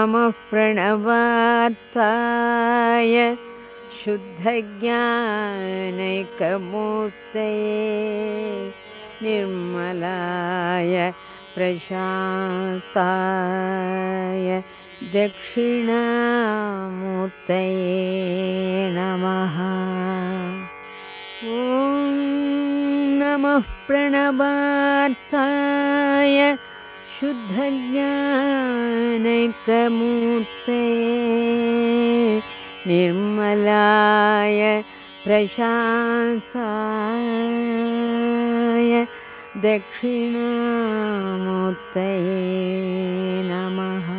नमः प्रणवार्थाय शुद्धज्ञानैकमूर्तये निर्मलाय प्रशान्ताय दक्षिणामूर्तये नमः। ॐ नमः प्रणवार्थाय शुद्धज्ञानैकमूर्तये निर्मलाय प्रशान्ताय दक्षिणामूर्तये नमः।